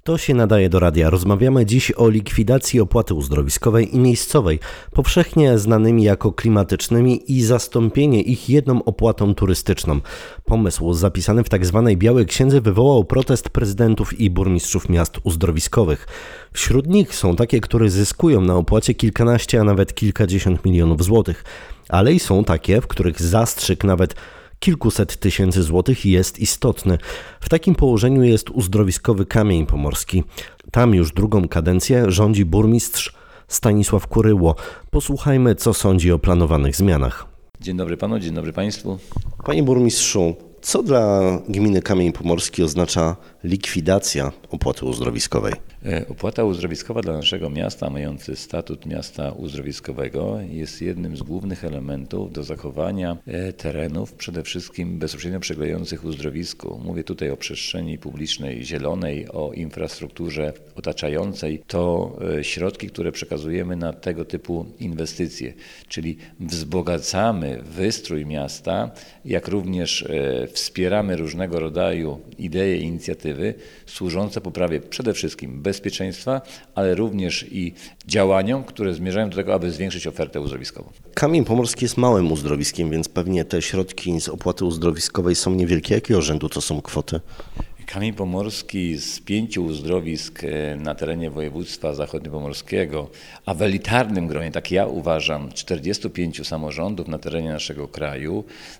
To się nadaje do radia. Rozmawiamy dziś o likwidacji opłaty uzdrowiskowej i miejscowej, powszechnie znanymi jako klimatycznymi, i zastąpienie ich jedną opłatą turystyczną. Pomysł zapisany w tzw. Białej Księdze wywołał protest prezydentów i burmistrzów miast uzdrowiskowych. Wśród nich są takie, które zyskują na opłacie kilkanaście, a nawet kilkadziesiąt milionów złotych. Ale i są takie, w których zastrzyk nawet kilkuset tysięcy złotych jest istotny. W takim położeniu jest uzdrowiskowy Kamień Pomorski. Tam już drugą kadencję rządzi burmistrz Stanisław Kuryło. Posłuchajmy, co sądzi o planowanych zmianach. Dzień dobry panu, dzień dobry państwu. Panie burmistrzu, co dla gminy Kamień Pomorski oznacza likwidacja opłaty uzdrowiskowej? Opłata uzdrowiskowa dla naszego miasta, mający statut miasta uzdrowiskowego, jest jednym z głównych elementów do zachowania terenów, przede wszystkim bezpośrednio przylegających uzdrowisku. Mówię tutaj o przestrzeni publicznej, zielonej, o infrastrukturze otaczającej. To środki, które przekazujemy na tego typu inwestycje, czyli wzbogacamy wystrój miasta, jak również wspieramy różnego rodzaju idee, inicjatywy służące poprawie przede wszystkim bezpieczeństwa, ale również i działaniom, które zmierzają do tego, aby zwiększyć ofertę uzdrowiskową. Kamień Pomorski jest małym uzdrowiskiem, więc pewnie te środki z opłaty uzdrowiskowej są niewielkie. Jakiego rzędu to są kwoty? Kamień Pomorski z 5 uzdrowisk na terenie województwa zachodniopomorskiego, a w elitarnym gronie, tak ja uważam, 45 samorządów na terenie naszego kraju,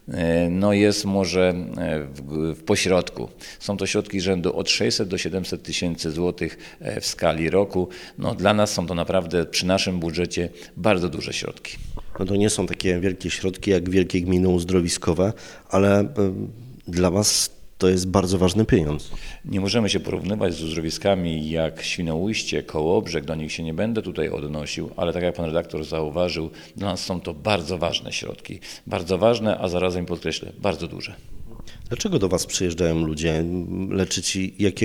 jest może w pośrodku. Są to środki rzędu od 600 do 700 tysięcy złotych w skali roku. Dla nas są to naprawdę przy naszym budżecie bardzo duże środki. To nie są takie wielkie środki jak wielkie gminy uzdrowiskowe, ale dla Was to jest bardzo ważny pieniądz. Nie możemy się porównywać z uzdrowiskami jak Świnoujście, Kołobrzeg, do nich się nie będę tutaj odnosił, ale tak jak pan redaktor zauważył, dla nas są to bardzo ważne środki. Bardzo ważne, a zarazem podkreślę, bardzo duże. Dlaczego do Was przyjeżdżają ludzie leczyć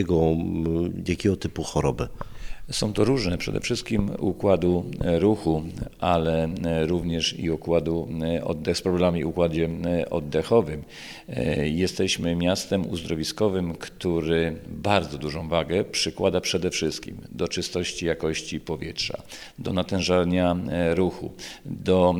jakiego typu choroby? Są to różne, przede wszystkim układu ruchu, ale również i z problemami w układzie oddechowym. Jesteśmy miastem uzdrowiskowym, który bardzo dużą wagę przykłada przede wszystkim do czystości, jakości powietrza, do natężania ruchu, do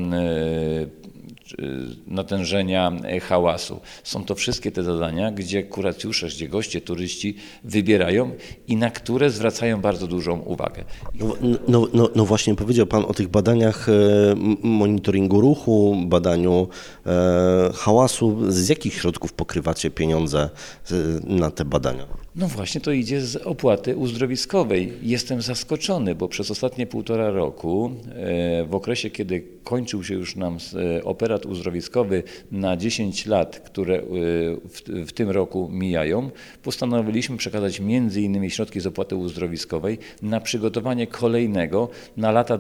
natężenia hałasu. Są to wszystkie te zadania, gdzie kuracjusze, gdzie goście, turyści wybierają i na które zwracają bardzo dużą uwagę. No właśnie, powiedział Pan o tych badaniach monitoringu ruchu, badaniu hałasu. Z jakich środków pokrywacie pieniądze na te badania? No właśnie, to idzie z opłaty uzdrowiskowej. Jestem zaskoczony, bo przez ostatnie 1,5 roku, w okresie, kiedy kończył się już nam operat uzdrowiskowy na 10 lat, które w tym roku mijają, postanowiliśmy przekazać m.in. środki z opłaty uzdrowiskowej na przygotowanie kolejnego na lata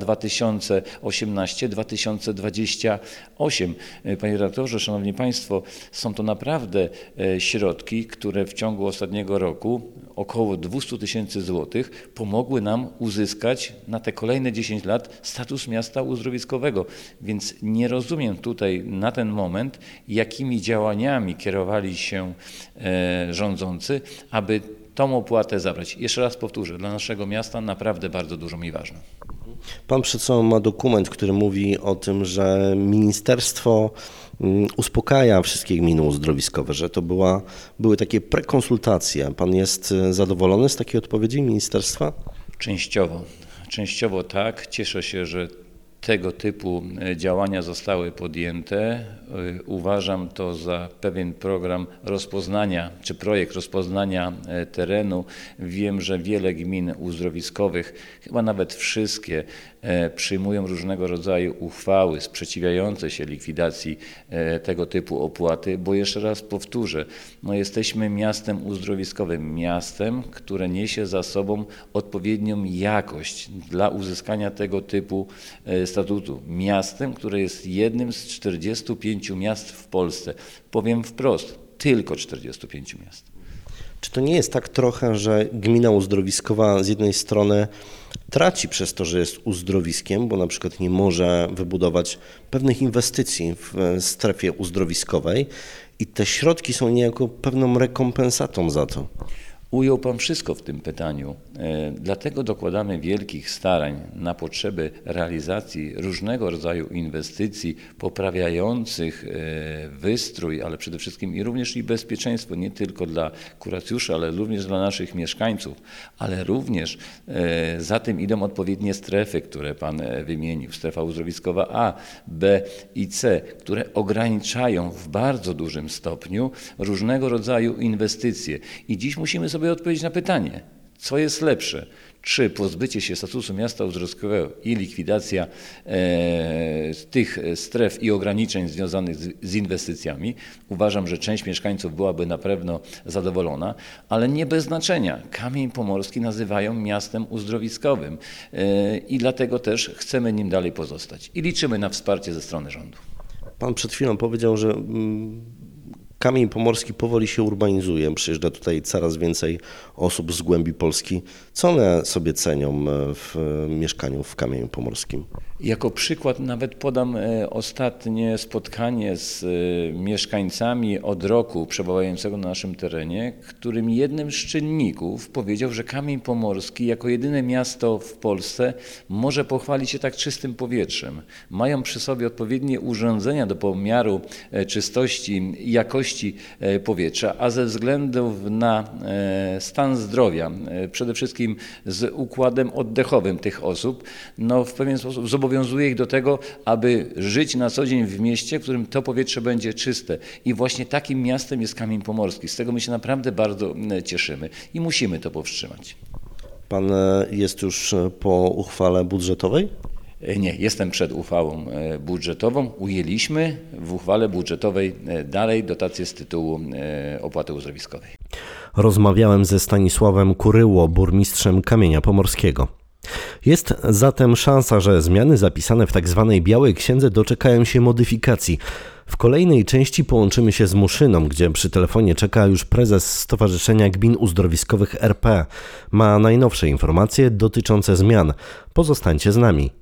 2018-2028. Panie redaktorze, szanowni państwo, są to naprawdę środki, które w ciągu ostatniego roku około 200 tysięcy złotych pomogły nam uzyskać na te kolejne 10 lat status miasta uzdrowiskowego. Więc nie rozumiem tutaj na ten moment, jakimi działaniami kierowali się rządzący, aby tą opłatę zabrać. Jeszcze raz powtórzę, dla naszego miasta naprawdę bardzo dużą i ważną. Pan przed sobą ma dokument, który mówi o tym, że ministerstwo uspokaja wszystkie gminy uzdrowiskowe, że to były takie prekonsultacje. Pan jest zadowolony z takiej odpowiedzi ministerstwa? Częściowo tak. Cieszę się, że tego typu działania zostały podjęte. Uważam to za pewien program rozpoznania, czy projekt rozpoznania terenu. Wiem, że wiele gmin uzdrowiskowych, chyba nawet wszystkie, przyjmują różnego rodzaju uchwały sprzeciwiające się likwidacji tego typu opłaty, bo jeszcze raz powtórzę, jesteśmy miastem uzdrowiskowym, miastem, które niesie za sobą odpowiednią jakość dla uzyskania tego typu statutu. Miastem, które jest jednym z 45 miast w Polsce. Powiem wprost, tylko 45 miast. Czy to nie jest tak trochę, że gmina uzdrowiskowa z jednej strony traci przez to, że jest uzdrowiskiem, bo na przykład nie może wybudować pewnych inwestycji w strefie uzdrowiskowej i te środki są niejako pewną rekompensatą za to? Ujął Pan wszystko w tym pytaniu. Dlatego dokładamy wielkich starań na potrzeby realizacji różnego rodzaju inwestycji poprawiających wystrój, ale przede wszystkim i również i bezpieczeństwo, nie tylko dla kuracjuszy, ale również dla naszych mieszkańców, ale również za tym idą odpowiednie strefy, które Pan wymienił, strefa uzdrowiskowa A, B i C, które ograniczają w bardzo dużym stopniu różnego rodzaju inwestycje. I dziś musimy sobie odpowiedzieć na pytanie, co jest lepsze? Czy pozbycie się statusu miasta uzdrowiskowego i likwidacja tych stref i ograniczeń związanych z inwestycjami? Uważam, że część mieszkańców byłaby na pewno zadowolona, ale nie bez znaczenia. Kamień Pomorski nazywają miastem uzdrowiskowym i dlatego też chcemy nim dalej pozostać i liczymy na wsparcie ze strony rządu. Pan przed chwilą powiedział, że Kamień Pomorski powoli się urbanizuje. Przyjeżdża tutaj coraz więcej osób z głębi Polski. Co one sobie cenią w mieszkaniu w Kamieniu Pomorskim? Jako przykład nawet podam ostatnie spotkanie z mieszkańcami od roku przebywającego na naszym terenie, którym jednym z czynników powiedział, że Kamień Pomorski jako jedyne miasto w Polsce może pochwalić się tak czystym powietrzem. Mają przy sobie odpowiednie urządzenia do pomiaru czystości i jakości powietrza, a ze względu na stan zdrowia, przede wszystkim z układem oddechowym tych osób, w pewien sposób zobowiązuje ich do tego, aby żyć na co dzień w mieście, w którym to powietrze będzie czyste. I właśnie takim miastem jest Kamień Pomorski. Z tego my się naprawdę bardzo cieszymy i musimy to powstrzymać. Pan jest już po uchwale budżetowej? Nie, jestem przed uchwałą budżetową. Ujęliśmy w uchwale budżetowej dalej dotacje z tytułu opłaty uzdrowiskowej. Rozmawiałem ze Stanisławem Kuryło, burmistrzem Kamienia Pomorskiego. Jest zatem szansa, że zmiany zapisane w tzw. Białej Księdze doczekają się modyfikacji. W kolejnej części połączymy się z Muszyną, gdzie przy telefonie czeka już prezes Stowarzyszenia Gmin Uzdrowiskowych RP. Ma najnowsze informacje dotyczące zmian. Pozostańcie z nami.